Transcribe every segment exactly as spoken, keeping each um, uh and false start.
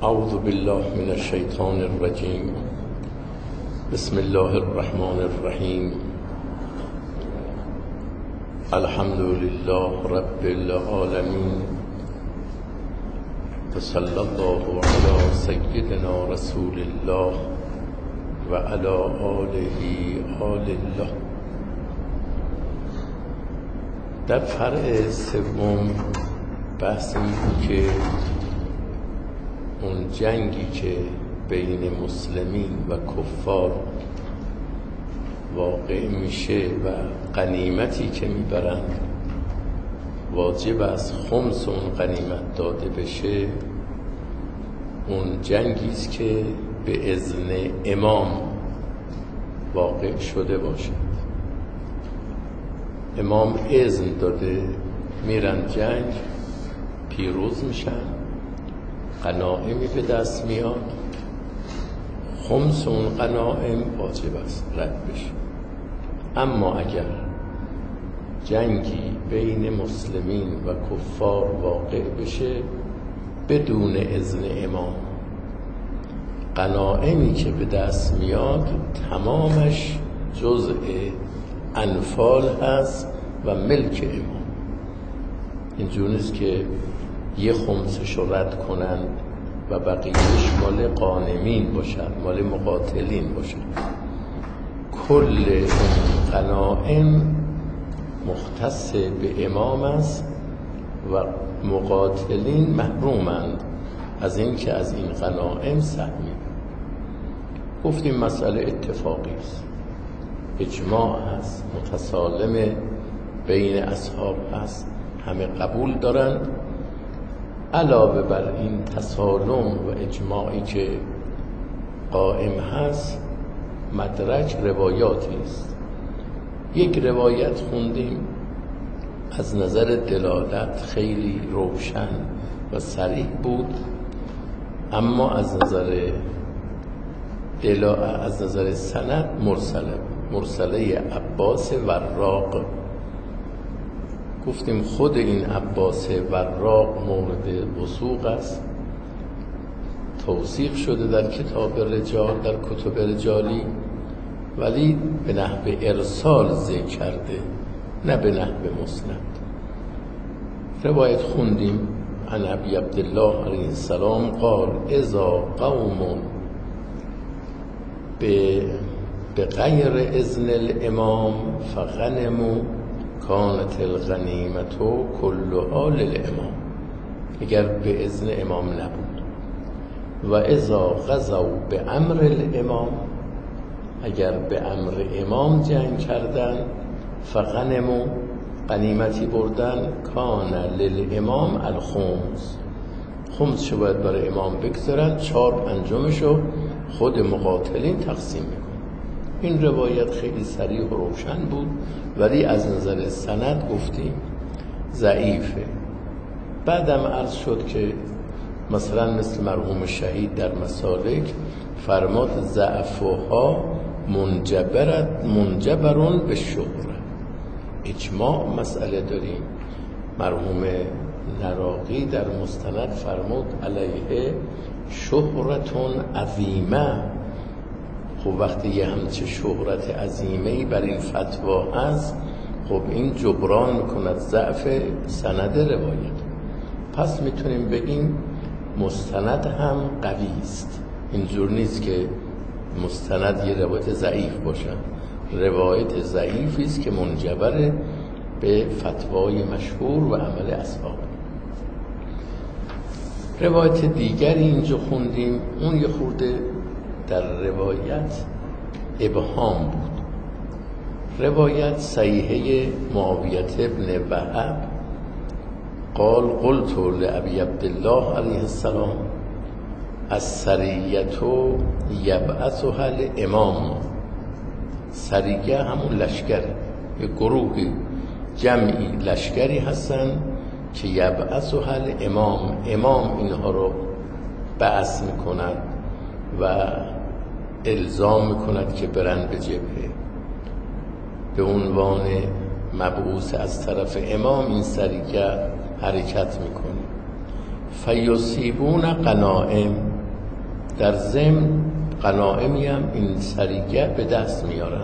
اعوذ بالله من الشیطان الرجیم. بسم الله الرحمن الرحیم. الحمد لله رب العالمین و صلی الله علی سیدنا رسول الله و علی آله آل الله. در فرع سوم بحث این بود که اون جنگی که بین مسلمین و کفار واقع میشه و غنیمتی که میبرند واجب از خمس اون غنیمت داده بشه، اون جنگی است که به اذن امام واقع شده باشد. امام اذن داده، میرن جنگ، پیروز میشن، غنایمی به دست میاد، خمس اون غنایم واجب است رد بشه. اما اگر جنگی بین مسلمین و کفار واقع بشه بدون اذن امام، غنایمی که به دست میاد تمامش جزء انفال هست و ملک امام. اینجور نیست که یه خمسش رو رد کنند و بقیهش مال غانمین باشد، مال مقاتلین باشد. کل اون غنایم مختص به امام است و مقاتلین محرومند از این که از این غنایم سهمی. گفتیم مسئله اتفاقی است، اجماع هست، متسالم بین اصحاب هست، همه قبول دارند. علاوه بر این تسالم و اجماعی که قائم هست، مدرج روایاتی است. یک روایت خوندیم از نظر دلالت خیلی روشن و صریح بود، اما از نظر دلا از نظر سند مرسله مرسله عباس وراق. گفتیم خود این عباس وراق مورد وثوق است، توثیق شده در کتاب رجال، در کتب رجالی، ولی به نحو ارسال ذکر کرده، نه به نحو مسند. روایت خوندیم عن ابی عبدالله علیه السلام قال اذا قوم به غیر اذن الامام فغنموا کانت الغنیمت کلها للامام. اگر به اذن امام نبود. و اذا غزوا به امر الامام، اگر به امر امام جنگ کردن، فغنموا غنیمتی بردن، کان للامام الخمس، خمسشو باید برای امام بگذارن، چهار پنجمشو خود مقاتلین تقسیم میکن. این روایت خیلی صریح و روشن بود، ولی از نظر سند گفتیم ضعیفه. بعدم عرض شد که مثلا مثل مرحوم شهید در مسالک فرماد ضعفها منجبرت منجبرون به شهره. اجماع مسئله داریم. مرحوم نراقی در مستند فرمود علیه شهرتون عظیمه. خب وقتی یه همچه شهرت عظیمه‌ای بر این فتوا هست، خب این جبران میکند ضعف سند روایت. پس میتونیم بگیم مستند هم قوی است. اینجور نیست که مستند یه روایت ضعیف باشد. روایت ضعیفی است که منجبر به فتوای مشهور و عمل اصحاب. روایت دیگری اینجا خوندیم، اون یه خورده در روایت ابهام بود. روایت صحیحه معاویت ابن وهب قال قلت لابی عبدالله علیه السلام السریة یبعثها الامام. سریه همون لشکره، یه گروهی جمعی لشکری هستن که یبعثها الامام، امام اینها رو بعث میکنند و الزام میکند که برن به جبهه. به عنوان مبعوث از طرف امام این سریه حرکت میکنه. فیصیبون غنائم، در ضمن غنائمی هم این سریگه به دست میارن.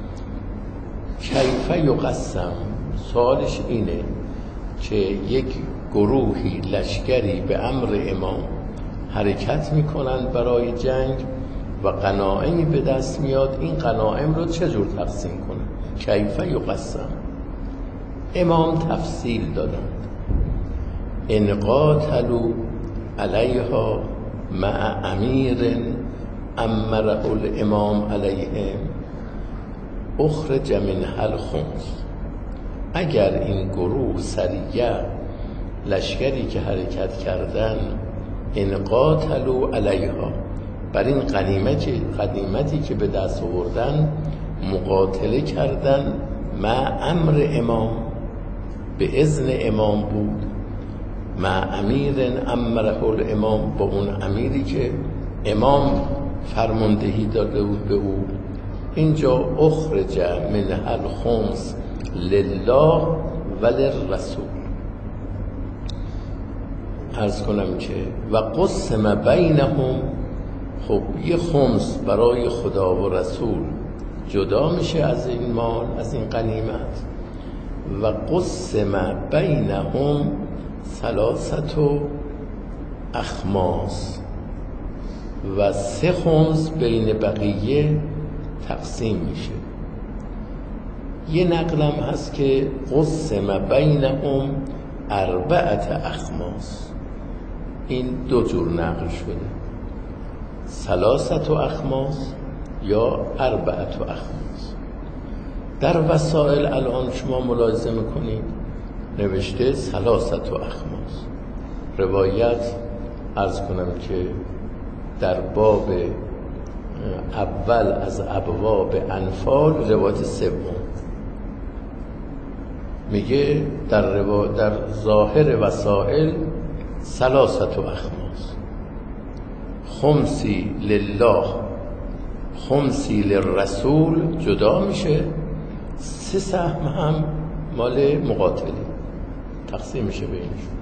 کیف یقسم، سوالش اینه که یک گروهی لشکری به امر امام حرکت میکنن برای جنگ و غنائمی به دست میاد، این غنایم رو چجور تقسیم کنن؟ کیف یقسم. امام تفصیل دادن، ان قاتلوا علیها مع امیر امره الامام علیهم اخرج منها الخمس. اگر این گروه سریه لشکری که حرکت کردن ان قاتلوا علیها، بر این غنیمتی غنیمتی که به دست آوردن مقاتله کردن، مع امر امام، به اذن امام بود، مع امیر امره الامام، با اون امیری که امام فرماندهی داده بود به او. اینجا اخرج منها الخمس لله و للرسول. عرض کنم که و قسم بینهم، خب یه خمس برای خدا و رسول جدا میشه از این مال، از این غنیمت. و قسم بینهم ثلاثت اخماس، و سه خمس بین بقیه تقسیم میشه. یه نقلم هست که قسم بینهم اربعت اخماس، این دو جور نقل شده، ثلاثت اخماس یا اربعت اخماس. در وسائل الان شما ملاحظه میکنید نوشته ثلاثت اخماس. روایت عرض کنم که در باب اول از ابواب انفال روایت سوم میگه در روا... در ظاهر وسائل ثلاثت اخماس، خمسی لله خمسی للرسول جدا میشه، سه سهم هم مال مقاتلی تقسیم میشه بینشون.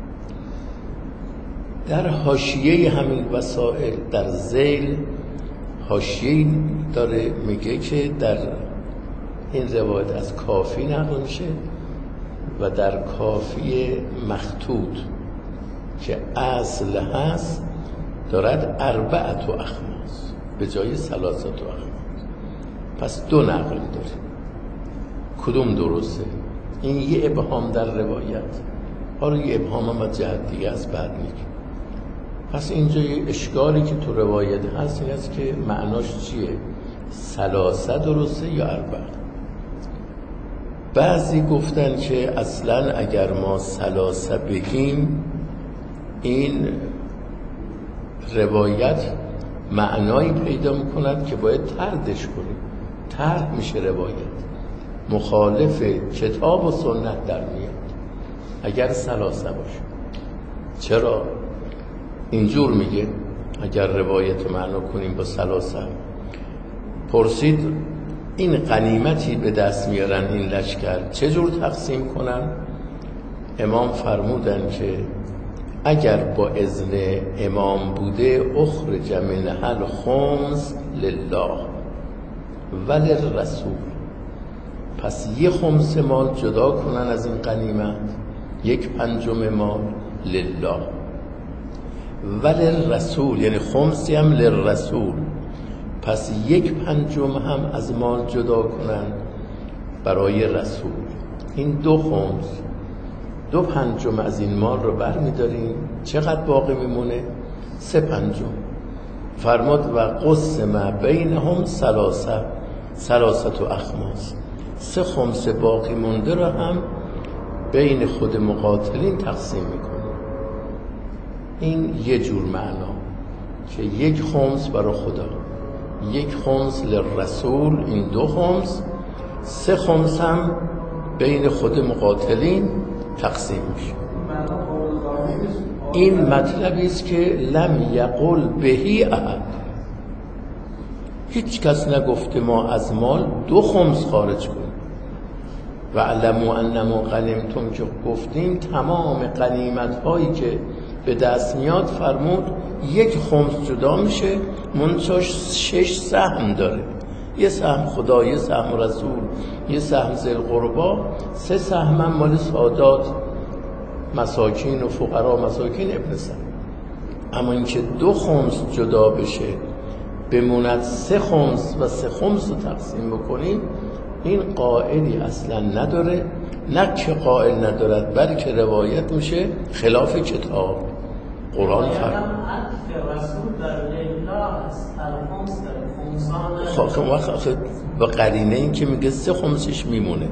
در حاشیه همین وسائل در ذیل حاشیه داره میگه که در این روایت از کافی نقل میشه و در کافی مخطوط که اصل هست دارد اربعت و اخماس به جای ثلاثت و اخماس. پس دو نقل داره، کدوم درسته؟ این یه ابهام در روایت، حالا یه ابهام هم از جهت دیگه از بعد میگه. پس اینجا یه اشکالی که تو روایت هست این است که معناش چیه؟ ثلاثه درسته یا اربعه؟ بعضی گفتن که اصلا اگر ما ثلاثه بگیم این روایت معنایی پیدا میکند که باید طردش کنیم، طرد میشه روایت، مخالف کتاب و سنت در میاد اگر ثلاثه باشه. چرا؟ اینجور میگه اگر روایت معنا کنیم با ثلاثه. پرسید این غنیمتی به دست میارن این لشکر چجور تقسیم کنن؟ امام فرمودن که اگر با اذن امام بوده اخرج منها الخمس لله و للرسول، پس یه خمس مال جدا کنن از این غنیمت، یک پنجم مال لله و للرسول، یعنی خمسی هم للرسول، پس یک پنجم هم از مال جدا کنن برای رسول. این دو خمس، دو پنجم از این مال رو برمیداریم، چقدر باقی میمونه؟ سه پنجم. فرماد و قسم بینهم ثلاثه ثلاثت و اخماس، سه خمس باقی مونده رو هم بین خود مقاتلین تقسیم میکنه. این یه جور معنا که یک خمس برای خدا، یک خمس للرسول، این دو خمس، سه خمس هم بین خود مقاتلین تقسیم میشه. این مطلبی است که لم یقل بهی احد، هیچ کس نگفته ما از مال دو خمس خارج کنیم. و علموا انما غنمتم که گفتیم تمام غنیمت هایی که به دست میاد فرمود یک خمس جدا میشه، منتها شش سهم داره، یه سهم خدا، یه سهم رسول، یه سهم ذی القربا، سه سهم هم مال سادات مساکین و فقرا مساکین ابن سبع. اما اینکه دو خمس جدا بشه بموند سه خمس و سه خمس رو تقسیم بکنیم، این قائلی اصلا نداره. نه که قائل ندارد بلکه روایت میشه خلاف کتاب قرآن فرمود. خب خب با قرینه این که میگه سه خمسش میمونه.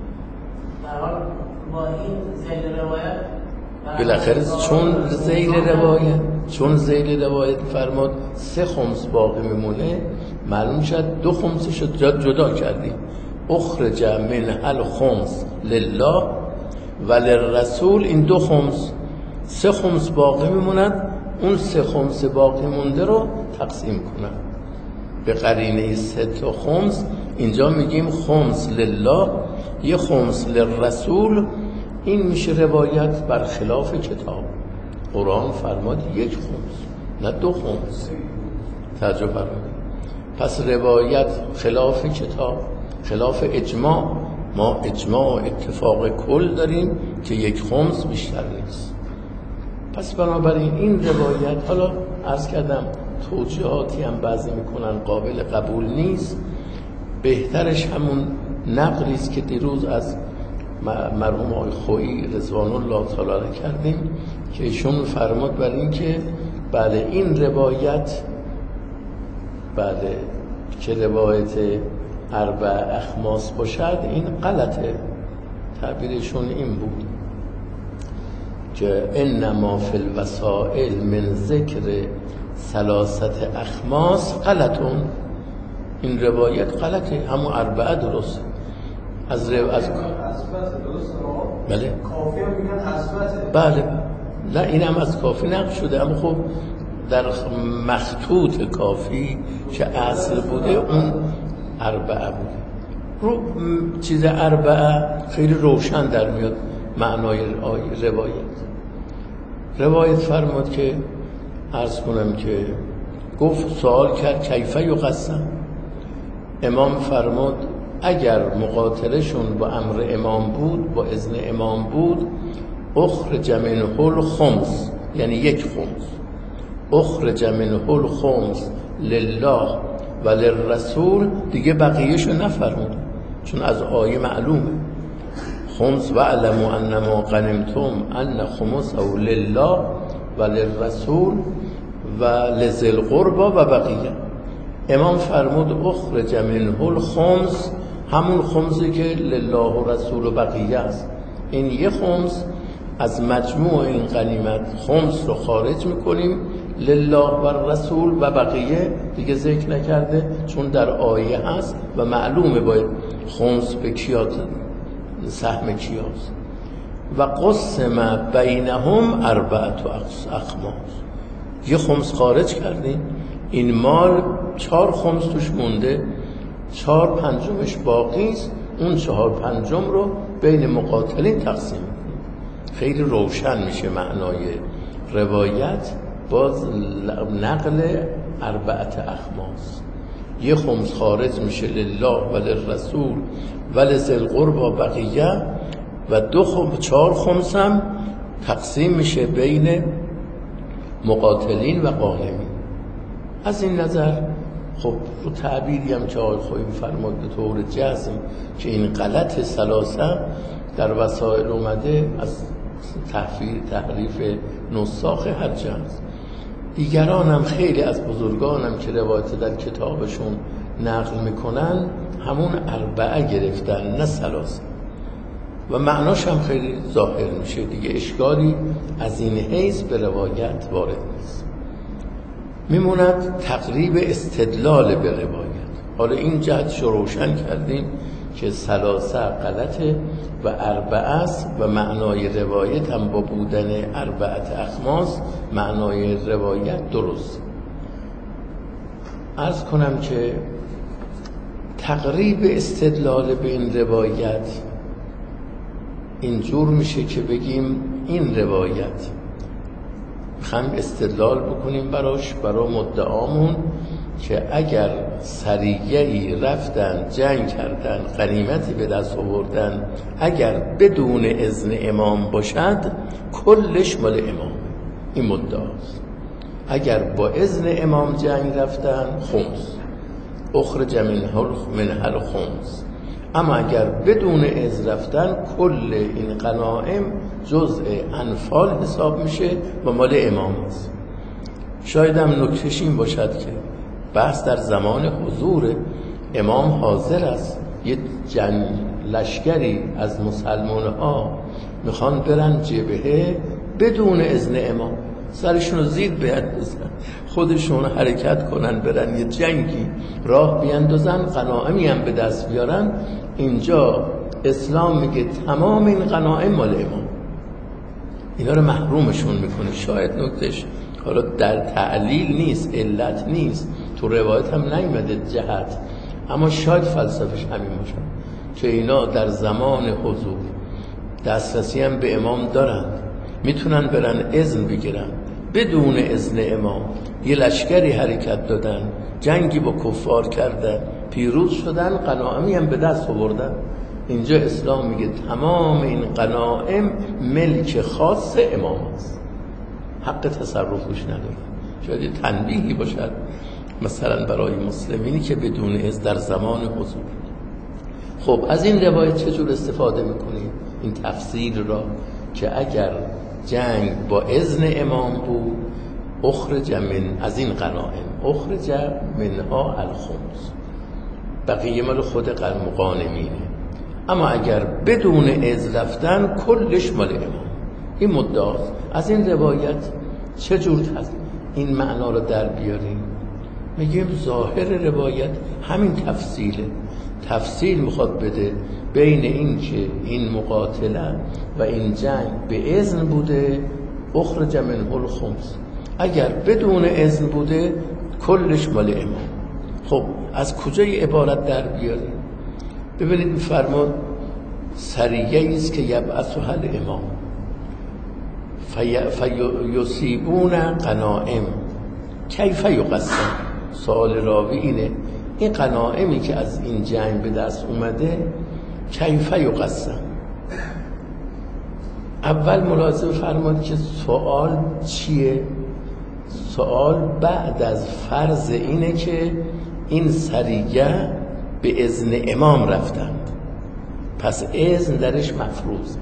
بالاخره چون ذیل روایت چون ذیل روایت فرمود سه خمس باقی میمونه، معلوم شد دو خمسش رو جدا کردیم. اخرج من الخمس لله و للرسول، این دو خمس، سه خمس باقی میموند، اون سه خمس باقی مونده رو تقسیم کنن به قرینه سه تا خمس. اینجا میگیم خمس لله، یه خمس للرسول. این میشه روایت برخلاف کتاب. قرآن فرماد یک خمس نه دو خمس. توجه فرمایید. پس روایت خلاف کتاب، خلاف اجماع. ما اجماع و اتفاق کل داریم که یک خمس بیشتر نیست. پس بنابراین این روایت، حالا عرض کردم توجیهاتی هم بعضی میکنن قابل قبول نیست، بهترش همون نقلی است که دیروز از مرحوم آقای خویی رضوان الله تعالی علیه کردیم که ایشون فرمود بر این که بله این روایت، بله که روایت اربع اخماس باشد این غلطه. تعبیرشون این بود که انما فی الوسائل من ذکر ثلاثه اخماس غلطون. این روایت غلطه، همون اربعه درسته. از رو... از بله کافی هم میگن حسبته. بله نه این هم از کافی نقل شده، اما خب در مخطوط کافی که اصل بوده اون اربعه بوده. رو چیز اربعه خیلی روشن در میاد معنای روایت. روایت فرمود که عرض کنم که گفت سوال کرد کیفه یقسم. امام فرمود اگر مقاتلشون با امر امام بود، با اذن امام بود، اخرج منه الخمس، یعنی یک خمس، اخرج منه الخمس لله و للرسول، دیگه بقیهشو نفرمود چون از آیه معلومه خمس و علموا انما غنمتم ان خمسه لله و للرسول و لذی القربا و بقیه. امام فرمود اخرج منه الخمس، همون خمسی که لله و رسول و بقیه است. این یه خمس از مجموع این غنیمت خمس رو خارج میکنیم، لله و رسول و بقیه دیگه ذکر نکرده چون در آیه هست و معلومه باید خمس به کیات سهم کیاست. و قسم بینهم اربعه اخماس، یه خمس خارج کردیم، این مال چهار خمس توش مونده، چهار پنجمش باقی است، اون چهار پنجم رو بین مقاتلین تقسیم. خیلی روشن میشه معنای روایت باز نقل اربعه اخماس. یه خمس خارج میشه لله و للرسول و لذی القربا بقیه، و دو خمس چهار خمس هم تقسیم میشه بین مقاتلین و غانمین. از این نظر خب رو تعبیری هم که آقای خویی فرمود به طور جزم که این غلط ثلاثه در وسائل اومده از تحفیر تحریف نساخ هر جنس. دیگران هم خیلی از بزرگان هم که روایت در کتابشون نقل میکنن همون اربعه گرفتن نه ثلاثه و معناش هم خیلی ظاهر میشه دیگه، اشکالی از این حیث به روایت وارد نیست. میموند تقریب استدلال به روایت. حالا این جهتش رو روشن کردیم که ثلاثه غلطه و اربعه است و معنای روایت هم با بودن اربعه اخماس معنای روایت درست. عرض کنم که تقریب استدلال به این روایت اینجور میشه که بگیم این روایت میخوایم استدلال بکنیم براش، برای مدعامون که اگر سریعی رفتن جنگ کردن غنیمتی به دست آوردن، اگر بدون اذن امام باشد کلش مال امام. این مدعاست. اگر با اذن امام جنگ رفتن خمس اخرج منها الخمس، اما اگر بدون اذن رفتن کل این غنایم جزء انفال حساب میشه و مال امام است. شاید هم نکتهش این باشد که بحث در زمان حضور امام حاضر است، یه جنگ لشکری از مسلمان ها میخوان برن جبهه بدون اذن امام، سرشون رو زیر بیندازن، خودشون حرکت کنن برن یه جنگی راه بیندازن، غنایمی هم به دست بیارن. اینجا اسلام میگه تمام این غنایم مال امام، اینا رو محرومشون میکنه. شاید نکتهش حالا در تعلیل نیست، علت نیست، تو روایت هم نیومده جهت، اما شاید فلسفش همین باشه که اینا در زمان حضور دسترسی هم به امام دارن، میتونن برن اذن بگیرن. بدون اذن امام یه لشکری حرکت دادن، جنگی با کفار کردن، پیروز شدن، غنایمی هم به دست آوردن. اینجا اسلام میگه تمام این غنایم ملک خاص امام است، حق تصرفش نداره. شاید یه تنبیهی باشد مثلا برای مسلمینی که بدون اذن در زمان حضور. خب از این روایت چجور استفاده میکنیم این تفسیر را که اگر جنگ با اذن امام بود اخرج من، از این غنایم اخرج منها الخمس، بقیه مال خود مغانمینه، اما اگر بدون اذن رفتن کلش مال امام. این مدعاست. از این روایت چجور هست این معنا رو در بیاریم؟ میگیم ظاهر روایت همین تفصیله. تفصیل میخواد بده بین این که این مقاتله و این جنگ به اذن بوده اخرج منه الخمس، اگر بدون اذن بوده کلش مال امام. خب از کجای عبارت در بیاریم؟ ببینید میفرماد سریعی است که یبعثها الامام فیصیبون غنایم کیف یقسم. سوال راوی اینه این غنایمی که از این جنگ به دست اومده کیف یقسم. اول ملاحظه فرماد که سوال چیه؟ سوال بعد از فرض اینه که این سریعه به اذن امام رفتند، پس اذن درش مفروض.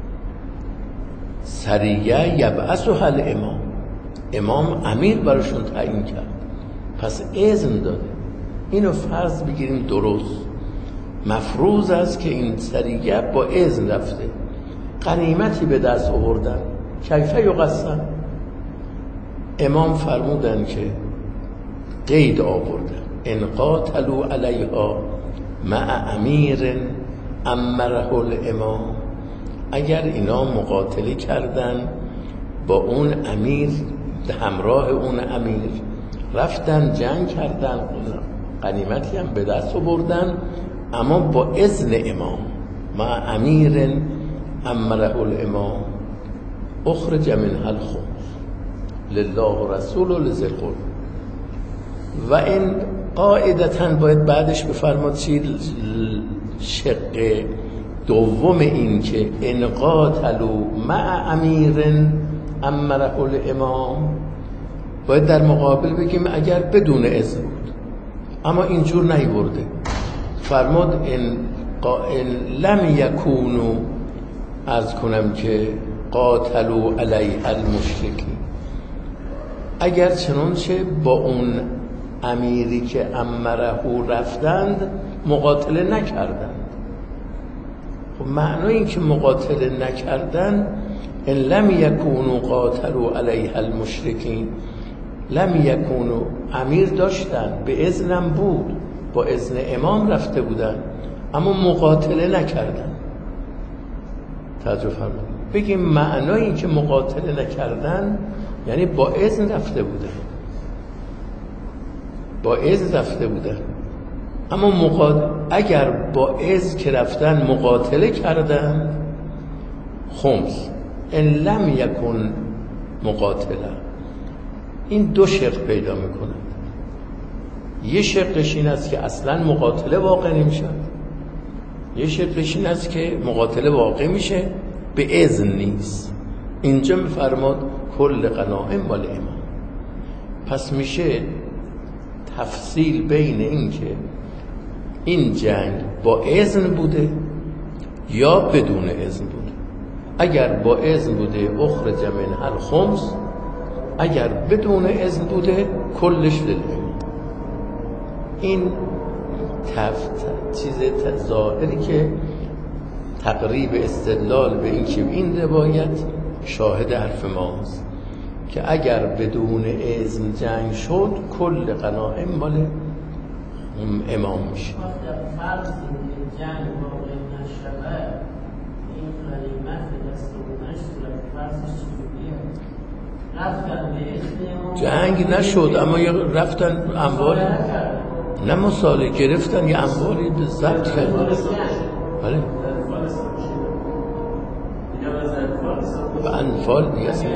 سریعه یبعثها الامام، امام امیر براشون تعیین کرد، پس اذن داده. اینو فرض بگیریم درست، مفروض است که این سریعه با اذن رفته، غنیمتی به دست آوردن، کیف یقسم. امام فرمودن که قید آوردن ان قاتلوا علیها مع امیر امره الامام، اگر اینا مقاتله کردن با اون امیر، همراه اون امیر رفتن جنگ کردن، غنیمتی هم به دست آوردن، اما با اذن امام، مع امیر امره الامام اخرج منها الخمس لله و رسول و لذی القربى. و این قاعدتاً باید بعدش بفرماد چی؟ شق دوم این که ان قاتلوا مع امیر امره الامام، باید در مقابل بگیم اگر بدون اذن بود، اما اینجور نیورده. فرماد ان قائل لم یکونوا، عرض کنم که قاتلوا علی المشرکین، اگر چنانچه با اون امیری که امره رفتند مقاتله نکردند. خب معنی این که مقاتله نکردن ان لم یکونوا قاتلوا علیها المشرکین، لم یکونوا امیر داشتن، به اذنم بود، با اذن امام رفته بودن، اما مقاتله نکردن. توجه فرمایید، بگیم معنی این که مقاتله نکردن یعنی با اذن رفته بودن، با اذن رفته بودن، اما مقاتل اگر با اذن که رفتن مقاتله کردن خمس، ان لم یکن مقاتله، این دو شق پیدا میکنند. یه شقش این است که اصلا مقاتله واقع نمیشه، یه شقش این است که مقاتله واقع میشه به اذن نیست. اینجا میفرماد کل غنائم مال امام. پس میشه تفصیل بین این که این جنگ با اذن بوده یا بدون اذن بوده. اگر با اذن بوده اخرج منها الخمس، اگر بدون اذن بوده کلش للامام. این تفت چیز ظاهری که تقریب استدلال به این که این روایت شاهد حرف ماست که اگر بدون اذن جنگ شد کل غنائم مال امام میشه. فرض این جنگ واقع نشده این غنیمت به دست اونش صورت فرضش چجوریه؟ رفتن به اذن جنگ نشد اما رفتن اموال نه مصالحه گرفتن یه اموالی به ضبط کردن. بله به انفال دیگه اصلا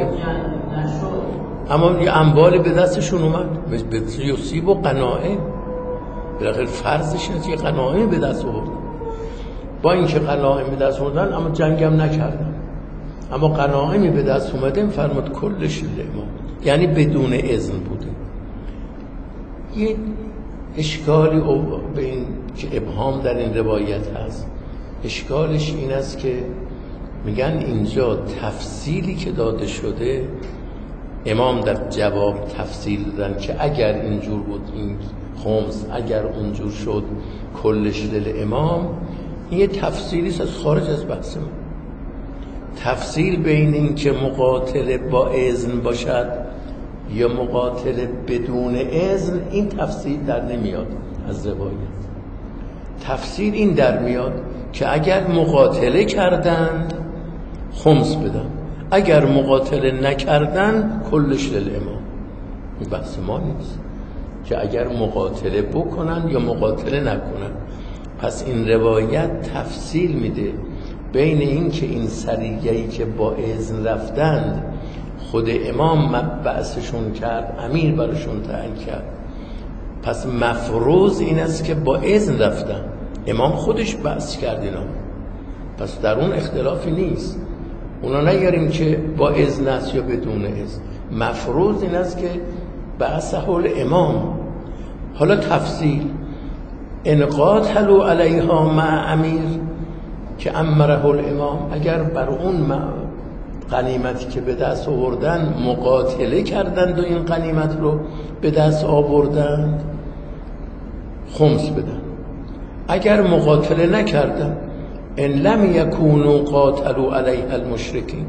اما یه اموالی به دستشون اومد به یصیب و غنائم. بالاخره فرضش اینه که غنائم به دست آوردن. با اینکه غنائم به دست آوردن اما جنگ هم نکردن، اما غنائمی به دست اومده فرمود کلش للامام، یعنی بدون اذن بوده. یه اشکالی به این که ابهام در این روایت هست، اشکالش این است که میگن اینجا تفصیلی که داده شده امام در جواب تفصیل دادن که اگر اینجور بود این خمس، اگر اونجور شد کلش للامام. این یه تفصیلی است از خارج از بحث ما. تفصیل بین این که مقاتله با اذن باشد یا مقاتله بدون اذن، این تفصیل در نمیاد از روایت. تفصیل این در میاد که اگر مقاتله کردند خمس بدن، اگر مقاتله نکردن کلش للامام. این بحث ما نیست که اگر مقاتله بکنن یا مقاتله نکنن. پس این روایت تفصیل میده بین این که این سریعی که با اذن رفتند خود امام مبعثشون کرد، امیر براشون تعیین کرد، پس مفروض این است که با اذن رفتن، امام خودش بعث کرد اینا. پس در اون اختلافی نیست. اونا نگریم که با اذن است یا بدون اذن، مفروض این است که بعثه الامام. حالا تفصیل ان قاتلوا علیها مع امیر که امره الامام، اگر بر اون غنیمتی که به دست آوردن مقاتله کردند و این غنیمت رو به دست آوردند خمس بدن. اگر مقاتله نکردن ان لم یکونوا قاتلوا علیها المشرکین،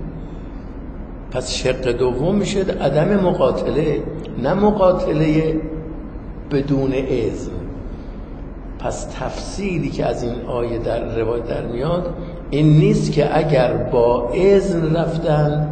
پس شق دوم میشه عدم مقاتله، نه مقاتله بدون اذن. پس تفسیری که از این آیه در روایت در میاد این نیست که اگر با اذن رفتن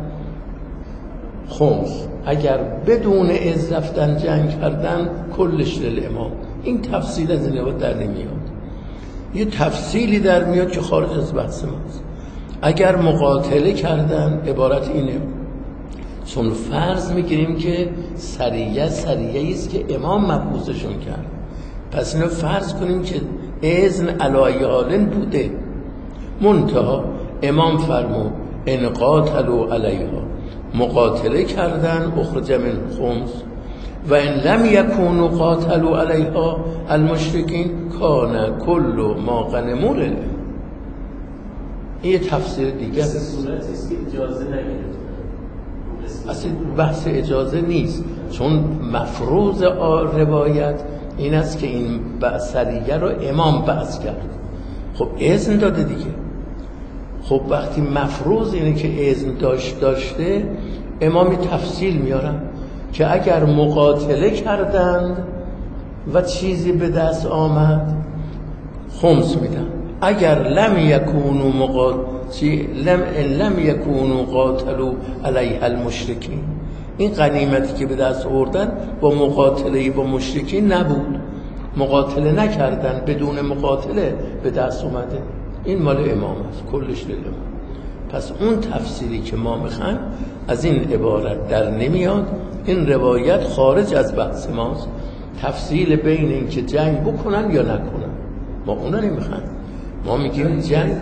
خمس، اگر بدون اذن رفتن جنگ کردن کلش للامام. این تفصیل از این روایت در نمیاد. یه تفصیلی در میاد که خارج از بحث ماست. اگر مقاتله کردن عبارت اینه، چون فرض میگیریم که سریعه سریعه است که امام مبعوثشون کرد، پس اینو فرض کنیم که اذن علی حالن بوده. منتها امام فرمود ان قاتلوا علیها، مقاتله کردن اخرج من خمس، و ان لم یکونوا قاتلوا علیها المشرکین کان کل ما غنموا لله. این تفسیر دیگه است. صورتی است که اجازه نگیره، اصلا بحث اجازه نیست، چون مفروض روایت این است که این سریعه رو امام بعث کرد. خب اذن داده دیگه. خب وقتی مفروض اینه که اذن داشت داشته امام تفصیل میارن که اگر مقاتله کردند و چیزی به دست آمد خمس میدن. اگر لم یکونوا مقاتل لم لم یکونوا قاتلوا علیها المشرکین، این غنیمتی که به دست آوردن با مقاتله با مشرکین نبود، مقاتله نکردن، بدون مقاتله به دست اومده. این مال امام است، کلش للامام. پس اون تفسیری که ما میخوایم از این عبارت در نمیاد. این روایت خارج از بحث ماست، تفصیل بین این که جنگ بکنن یا نکنن ما اونا نمیخوایم. ما میگیم جنگ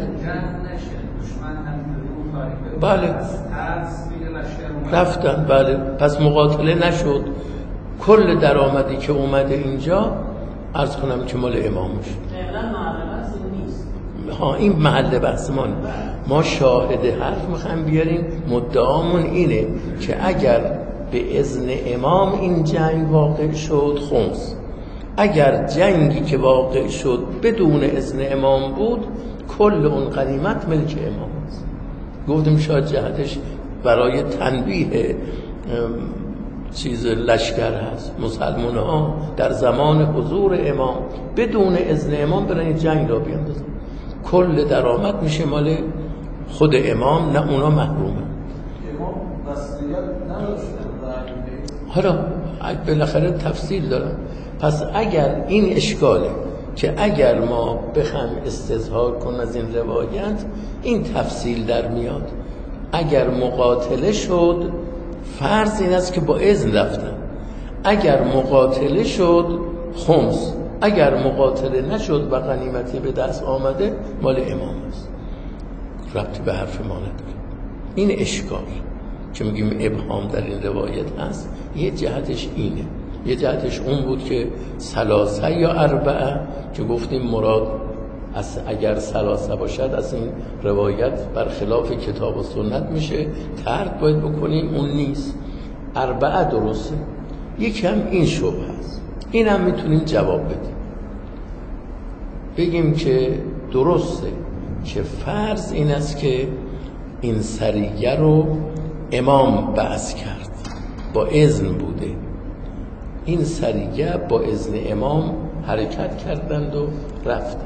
بله رفتن، بله پس مقاتله نشد. کل درآمدی که اومده اینجا عرض کنم که مال امامش. ها این محل بحث ما ما شاهد حرف میخوایم بیاریم. مدعامون اینه که اگر به اذن امام این جنگ واقع شد خمس، اگر جنگی که واقع شد بدون اذن امام بود کل اون غنیمت ملک امام است. گفتیم شاید جهتش برای تنبیه چیز لشکر هست. مسلمان ها در زمان حضور امام بدون اذن امام برن جنگ را بیاندازن، کل درآمد میشه مال خود امام، نه اونا محرومه. امام وصیت نداشتن حالا بالاخره تفصیل دارن. پس اگر این اشکاله که اگر ما بخوایم استظهار کن از این روایت این تفصیل در میاد. اگر مقاتله شد فرض این است که با اذن رفتن، اگر مقاتله شد خمس، اگر مقاتله نشد و غنیمتی به دست آمده مال امام است، ربطی به حرف ما نداره. این اشکال که میگیم ابهام در این روایت هست یه جهتش اینه، یه جهتش اون بود که سلاسه یا اربعه که گفتیم مراد از اگر سلاسه باشد از این روایت برخلاف کتاب و سنت میشه، ترک باید بکنیم، اون نیست. اربعه درسته. یکی هم این شبه هست، این هم میتونیم جواب بدیم، بگیم که درسته که فرض این است که این سریه رو امام بعث کرد، با اذن بوده، این سریه با اذن امام حرکت کردند و رفتند.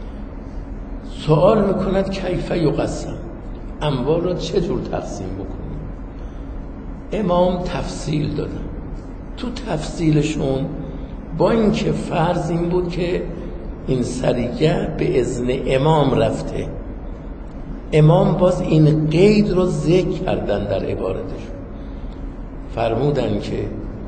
سوال میکند کیف یقسم، اموال را چجور تقسیم بکنیم؟ امام تفصیل دادن. تو تفصیلشون با اینکه فرض این بود که این سریه به اذن امام رفته، امام باز این قید رو ذکر کردن در عبارتشون، فرمودن که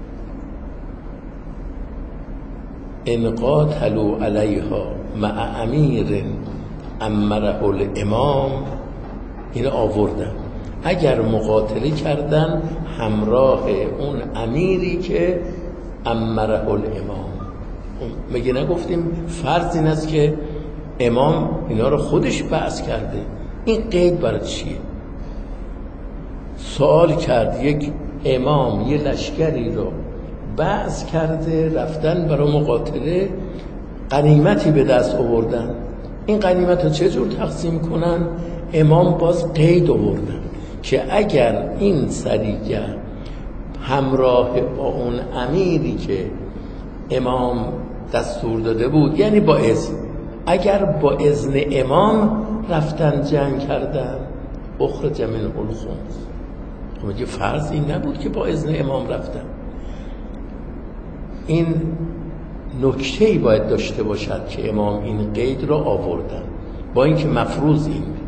ان قاتلوا علیها مع امیر امره الامام، این آوردن اگر مقاتله کردن همراه اون امیری که امره الامام. مگه نگفتیم فرض این است که امام اینا رو خودش بعث کرده؟ این قید برای چیه؟ سوال کرد یک امام یه لشکری رو بعث کرده رفتن برای مقاتله، غنیمتی به دست آوردن، این غنیمت رو چجور تقسیم کنن؟ امام باز قید آوردن که اگر این سریه همراه با اون امیری که امام دستور داده بود، یعنی با اذن، اگر با اذن امام رفتن جنگ کردن اخرج من الخمس. میگه فرض این نبود که با اذن امام رفتن. این نکته‌ای باید داشته باشد که امام این قید را آوردن، با اینکه مفروض این بود.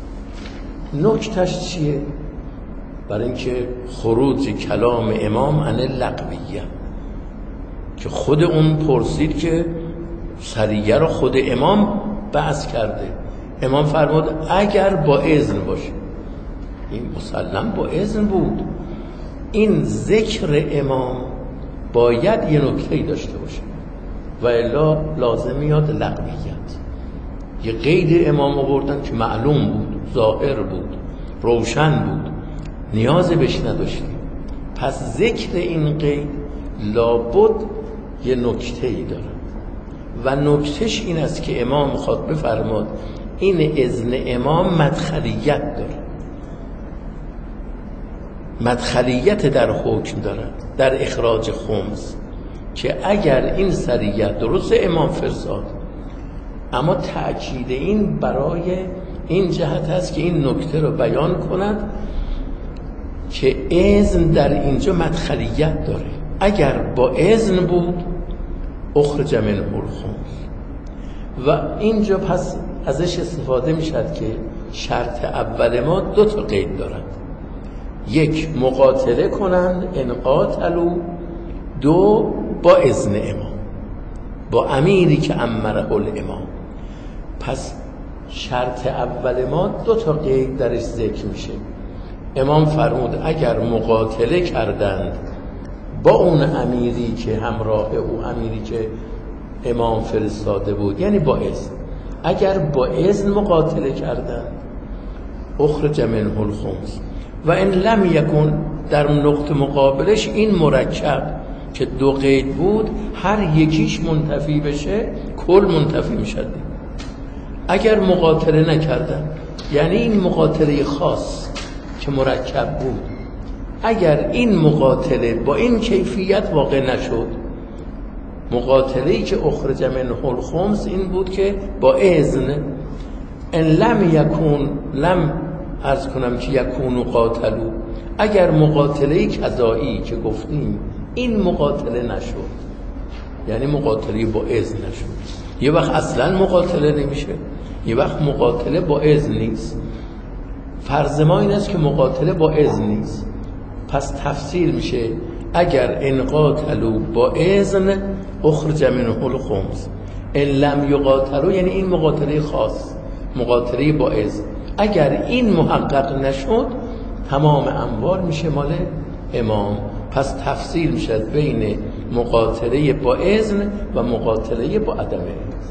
نکتهش چیه؟ برای اینکه خروج کلام امام عن لغویه، که خود اون پرسید که سریه رو خود امام بعث کرده، امام فرمود اگر با اذن باشه، این مسلم با اذن بود. این ذکر امام باید یه نکته‌ای داشته باشه و الا لازم میاد لغویت. یه قید امام آوردن که معلوم بود، ظاهر بود، روشن بود، نیاز بهش نداشتیم. پس ذکر این قید لابد یه نکته‌ای داره و نکتهش این است که امام میخواد بفرماد این اذن امام مدخلیت داره، مدخلیت در حکم داره در اخراج خمس، که اگر این سریه درست امام فرستاد، اما تأکید این برای این جهت است که این نکته رو بیان کند که اذن در اینجا مدخلیت داره. اگر با اذن بود اخرج من الخمس. و اینجا پس ازش استفاده میشد که شرط اول ما دو تا قید دارند. یک، مقاتله کنند ان قاتلوا. دو، با اذن امام، با امیری که امره الامام. پس شرط اول ما دو تا قید درش ذکر میشه. امام فرمود اگر مقاتله کردند با اون امیری که همراه او، امیری که امام فرستاده بود، یعنی با اذن. اگر با اذن مقاتله کردند اخرج منه الخمس و ان لم یکن، در نقطه مقابلش این مرکب که دو قید بود هر یکیش منتفی بشه کل منتفی میشد. اگر مقاتله نکردن، یعنی این مقاتله خاص که مرکب بود، اگر این مقاتله با این کیفیت واقع نشد، مقاتله‌ای که اخرج منه الخمس این بود که با اذن. ان لم یکون، لم عرض کنم که یکونو قاتلو، اگر مقاتله قضایی که گفتیم این مقاتله نشد، یعنی مقاتله با اذن نشد، یه وقت اصلا مقاتله نمیشه، یه وقت مقاتله با اذن نیست. فرض ما این است که مقاتله با اذن نیست، پس تفسیر میشه اگر ان قاتلوا با اذن اخرج منه الخمس، ان لم یقاتلوا یعنی این مقاتله خاص، مقاتله با اذن. اگر این محقق نشد تمام اموال میشه مال امام. پس تفصیل میشه بین مقاتله با اذن و مقاتله با عدم اذن.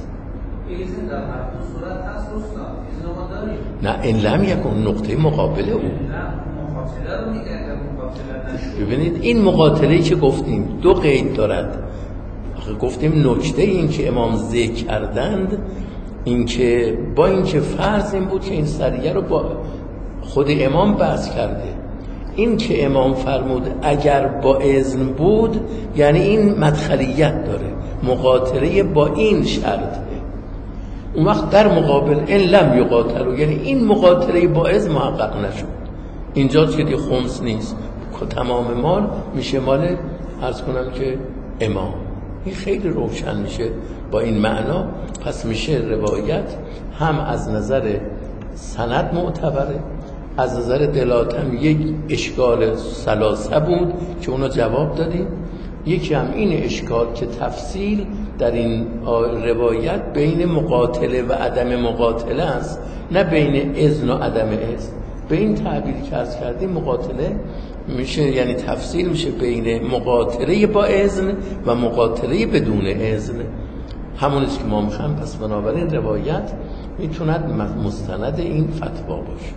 اذن در هر دو صورت هست استاد، اذن ما داریم. نه، این لم یکن نقطه مقابله او. نه، مقاتله رو میگه اگر مقاتله نشد. ببینید این مقاتله‌ای که گفتیم دو قید دارد. آخه گفتیم نکته این که امام ذکر کردند این که با این که فرض این بود که این سریه رو با خود امام بحث کرده، این که امام فرمود اگر با اذن بود یعنی این مدخلیت داره، مقاتله با این شرط. اون وقت در مقابل ان لم یقاتلوا یعنی این مقاتله با اذن محقق نشد، اینجاست که دی خمس نیست، تمام مال میشه مال عرض کنم که امام. این خیلی روشن میشه با این معنا. پس میشه روایت هم از نظر سند معتبره، از نظر دلالت هم یک اشکال ثلاثه بود که اونا جواب دادیم. یکی هم این اشکال که تفصیل در این روایت بین مقاتله و عدم مقاتله است، نه بین اذن و عدم اذن. به این تعبیر که عرض کردیم مقاتله میشه یعنی تفصیل میشه بین مقاتله با اذن و مقاتله بدون اذن، همونیست که ما میخوایم. پس بنابراین روایت میتوند مستند این فتوا باشه.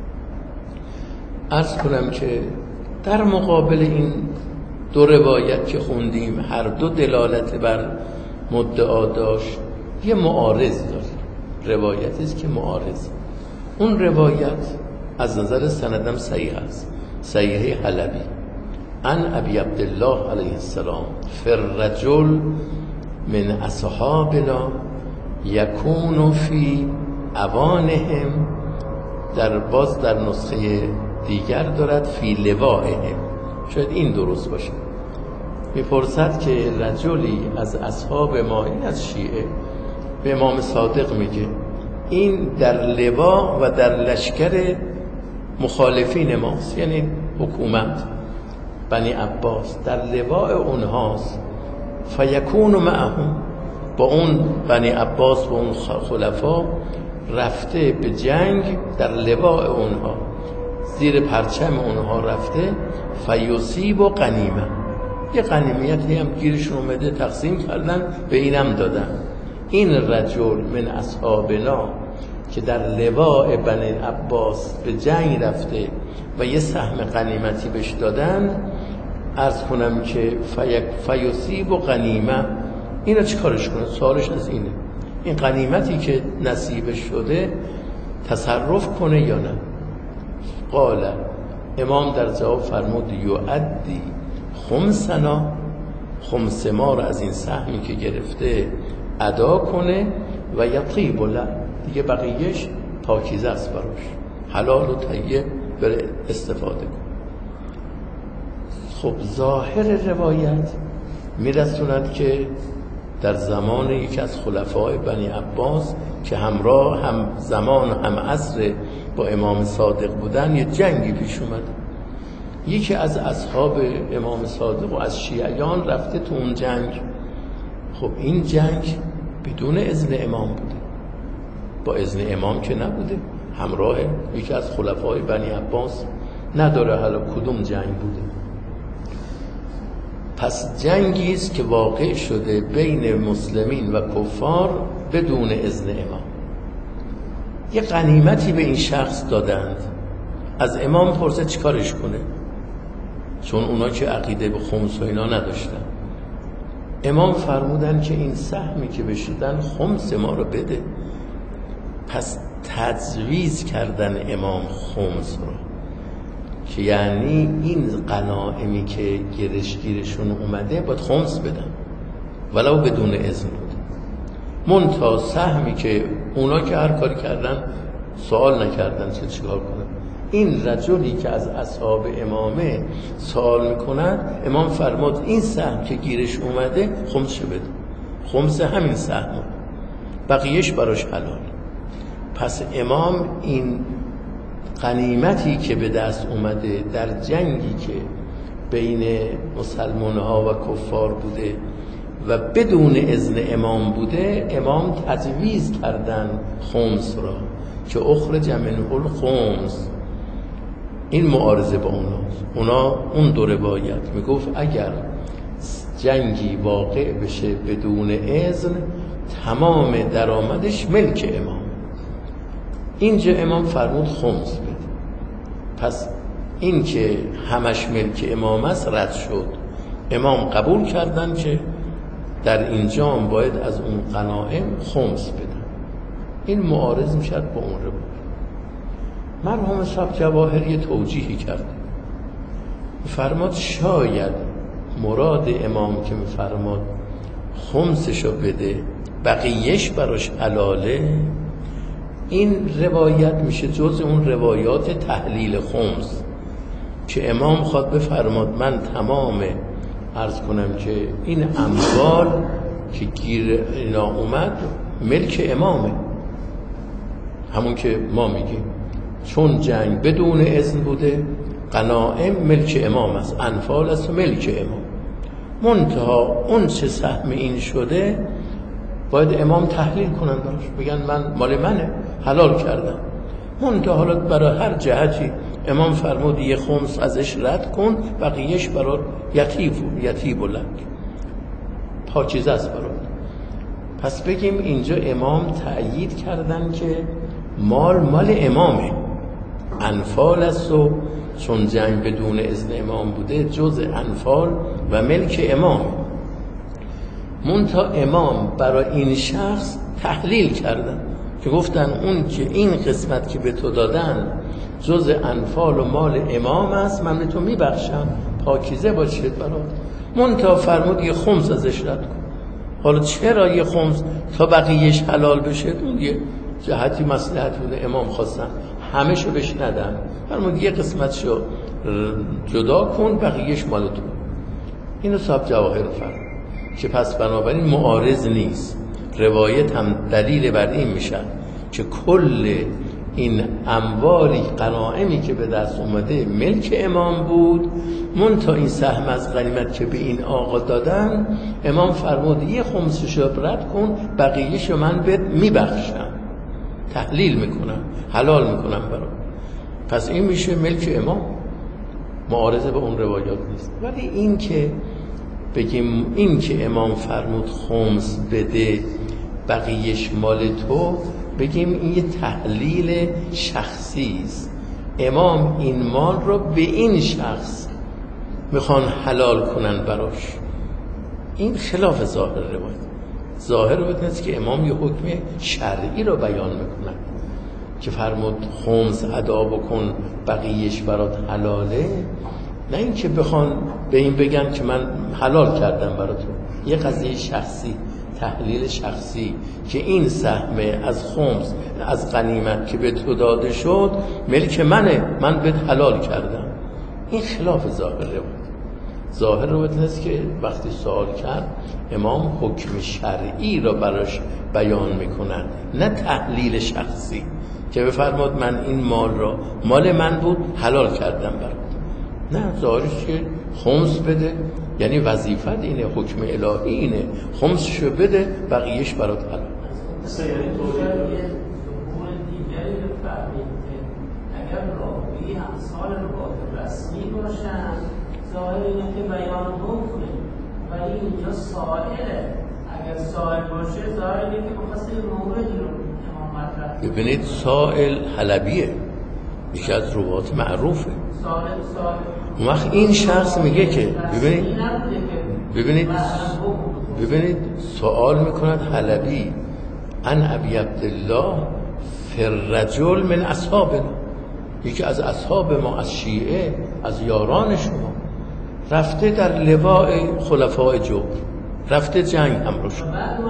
عرض کنم که در مقابل این دو روایت که خوندیم هر دو دلالت بر مدعا داشت، یه معارض داره، روایتی است که معارض. اون روایت از نظر سندم صحیح است، صحیح حلبی عن ابی عبدالله علیه السلام فررجل من اصحابنا یکون فی اوانهم، در باز در نسخه دیگر دارد فی لوائهم، شاید این درست باشه. میپرسد که رجلی از اصحاب ما، این از شیعه، به امام صادق میگه این در لوا و در لشکر مخالفین ماست، یعنی حکومت بنی عباس در لواء اونهاست. فیکون معهم، با اون بنی عباس و اون خلفا رفته به جنگ، در لواء اونها زیر پرچم اونها رفته. فیصیب و غنیمه، یه غنیمتی هم گیرشون اومده، تقسیم کردن به اینم دادن. این رجل من اصحابنا که در لواء بنی عباس به جنگ رفته و یه سهم غنیمتی بهش دادن، عرض کنم که فیصیب و غنیمه، اینا چی کارش کنه؟ سوالش از اینه، این غنیمتی که نصیبش شده تصرف کنه یا نه؟ قال، امام در جواب فرمود یؤدی خمسنا، خمس ما رو از این سهمی که گرفته ادا کنه و یطیب له، دیگه بقیهش پاکیزه است براش، حلال و طیب بره استفاده کن. خب ظاهر روایت میرسوند که در زمان یکی از خلفای بنی عباس که همراه هم زمان هم عصر با امام صادق بودن یه جنگی پیش اومد. یکی از اصحاب امام صادق و از شیعیان رفته تو اون جنگ. خب این جنگ بدون اذن امام بوده، با اذن امام که نبوده، همراه یکی از خلفای بنی عباس، نداره حالا کدوم جنگ بوده. پس جنگی است که واقع شده بین مسلمین و کفار بدون اذن امام. یه غنیمتی به این شخص دادند، از امام پرسه چیکارش کنه، چون اونا که عقیده به خمس و اینا نداشتن. امام فرمودن که این سهمی که بشیدن خمس ما رو بده. پس تجویز کردن امام خمس رو، که یعنی این غنایمی که گرش گیرشون اومده باید خمس بدن ولو بدون اذن بود. منتها سهمی که اونا که هر کاری کردن سوال نکردن چه چیکار کنن. این رجلی که از اصحاب امامه سوال میکنن، امام فرمود این سهم که گیرش اومده خمسش بده، خمس همین سهم، بقیهش براش حلال. پس امام این غنیمتی که به دست اومده در جنگی که بین مسلمان ها و کفار بوده و بدون اذن امام بوده، امام تجویز کردن خمس را که اخرج منه الخمس. این معارضه با اوناست. اونا اون دو روایت میگفت اگر جنگی واقع بشه بدون اذن تمام درآمدش ملک امام. اینجا امام فرمود خمس بده. پس این که همش ملک امام است رد شد. امام قبول کردن که در اینجا هم باید از اون غنایم خمس بدن. این معارض میشد با اون روایت. مرحوم صاحب جواهر یه توجیهی کرده، فرماد شاید مراد امام که میفرماد خمسشو بده بقیهش براش حلاله، این روایت میشه جز اون روایات تحلیل خمس که امام خواد بفرماد من تمام عرض کنم که این اموال که گیر اینا اومد ملک امامه، همون که ما میگیم چون جنگ بدون اذن بوده غنایم ملک امام است، انفال است و ملک امام. منتها اون چه سهم این شده باید امام تحلیل کنن براش، بگن من مال منه حلال کردم. منتها حالا برای هر جهتی امام فرمود یه خمس ازش رد کن بقیهش برای یتیب یتیب و لک پاکیزه است برای. پس بگیم اینجا امام تأیید کردن که مال مال امامه، انفال است و چون جنگ بدون اذن امام بوده جز انفال و ملک امام. منتها امام برای این شخص تحلیل کردن که گفتن اون که این قسمت که به تو دادن جز انفال و مال امام است، من به تو میبخشم پاکیزه باشید برات. منتها فرمود یه خمس ازش رد کن. حالا چرا یه خمس؟ تا بقیهش حلال بشه. اون یه جهتی مصلحت بوده، امام خواستن همه شو بهش ندن، فرمود یه قسمت شو جدا کن بقیهش مال تو. اینو صاحب جواهر فرمود که پس بنابراین معارض نیست. روایت هم دلیل بر این میشن که کل این اموالی غنایمی که به دست اومده ملک امام بود، منتها این سهم از غنیمت که به این آقا دادن امام فرمود یه خمسش رد کن بقیهشو من بهت میبخشم، تحلیل میکنم حلال میکنم برام. پس این میشه ملک امام، معارضه به اون روایات نیست. ولی این که بگیم این که امام فرمود خمس بده بقیهش مال تو، بگیم این یه تحلیل شخصی است. امام این مال رو به این شخص میخوان حلال کنن براش. این خلاف ظاهر روایت. ظاهر روایت است که امام یه حکم شرعی رو بیان میکنن که فرمود خمس ادا بکن بقیهش برات حلاله، نه این که بخوان به این بگن که من حلال کردم برات. یه قضیه شخصی، تحلیل شخصی که این سهم از خمس از غنیمت که به تو داده شد ملک منه، من بهت حلال کردم. این خلاف ظاهر روایت. ظاهر روایت است که وقتی سوال کرد امام حکم شرعی را براش بیان میکنن، نه تحلیل شخصی. که بفرماد من این مال را مال من بود حلال کردم برات. نه، ظاهرش که خمس بده، یعنی وظیفت اینه، حکم الهی اینه، خمسشو بده، بقیهش برات حلال. مثلا یعنی توجیه ظهور دیگری بفرمید که اگر راوی امثال روایت رسمی باشن ظاهر اینه که بیان حکمه، ولی اینجا سائله. اگر سائل باشه ظاهر اینه که بخواست موردی رو امام مطرح. ببینید سائل حلبیه، یکی از روایات معروفه. سائل سائل اون وقت این شخص میگه که ببینید ببینید ببینید سوال میکند حلبی ان ابی عبدالله فرجل من اصحابنا، یکی از اصحاب ما، از شیعه، از یاران شما رفته در لواء خلفای جبر، رفته جنگ هم رو شد،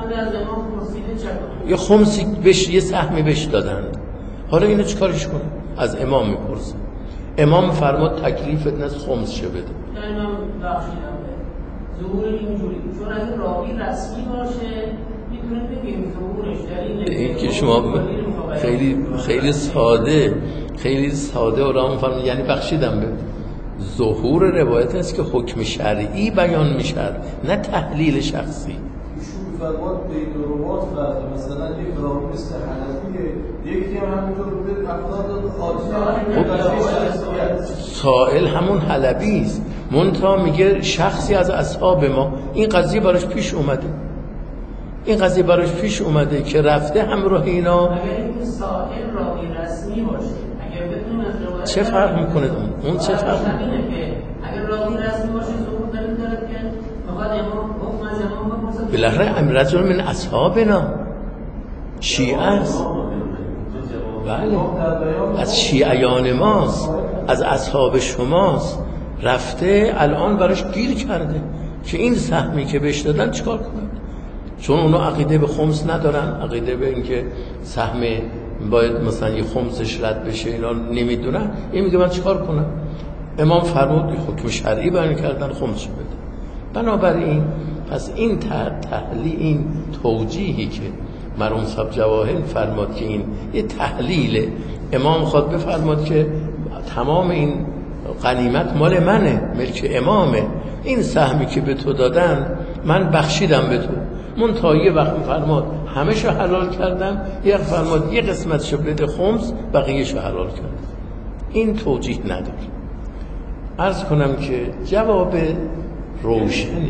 یه خمسی بهش، یه سهمی بهش دادند. حالا اینو چیکارش کنه؟ از امام میپرسه. امام فرماد تکلیفت نست خمس شه بده. امام بخشیدم ظهور اینجوری، چون اگه راوی رسمی باشه میتونه بگیم ظهورش در این این که شما خیلی خیلی ساده خیلی ساده و رام فرمود، یعنی بخشیدم بده. ظهور روایت است که حکم شرعی بیان میشد، نه تحلیل شخصی. ایشون فرماد بین روات فرد، مثلا یک راوی مثل حنفیه، یکی هم همینطور به افراد خارجی. سائل همون حلبی است، منتها میگه شخصی از اصحاب ما این قضیه براش پیش اومده، این قضیه براش پیش اومده که رفته همراه اینا. اگر این سائل راوی رسمی باشه، اگر بتونیم از روایت چه فرق میکنه اون؟ اون چه فرق میکنه؟ اگر راوی رسمی باشه ظهور دلیل داره که میخواد امام حکم از امام بپرسه. بالاخره امیر رجل من اصحابنا شیعه است، بله، از شیعیان ماست، از اصحاب شماست، رفته الان براش گیر کرده که این سهمی که بهش دادن چیکار کنن، چون اونا عقیده به خمس ندارن، عقیده به اینکه سهم باید مثلا یه خمسش رد بشه اینا نمیدونن. این میگه من چیکار کنم؟ امام فرمود حکم شرعی بیان کردن، خمسش بده. بنابراین پس این تحلیل، این توجیهی که مرحوم صاحب جواهر فرماد که این یه تحلیل، امام خود بفرماد که تمام این غنیمت مال منه، ملک امامه، این سهمی که به تو دادن من بخشیدم به تو، منتها یه وقت فرماد همه شو حلال کردم، یه وقت فرماد یه قسمت شو بده خمس، بقیه شو حلال کردم. این توجیه نداره. عرض کنم که جواب روشنی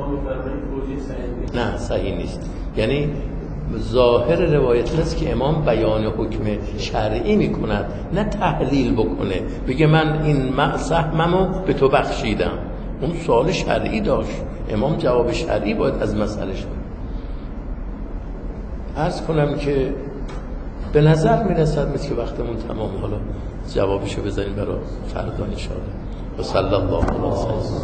نه صحیح نیست، یعنی ظاهر روایت است که امام بیان حکم شرعی میکند، نه تحلیل بکنه بگه من این سهممو به تو بخشیدم. اون سوال شرعی داشت، امام جواب شرعی باید از مسئله شد. عرض کنم که به نظر میرسد مثل که وقتمون تمام، حالا جوابشو بذاریم برای فردا ان شاء الله. و صلی الله علیه و سلم.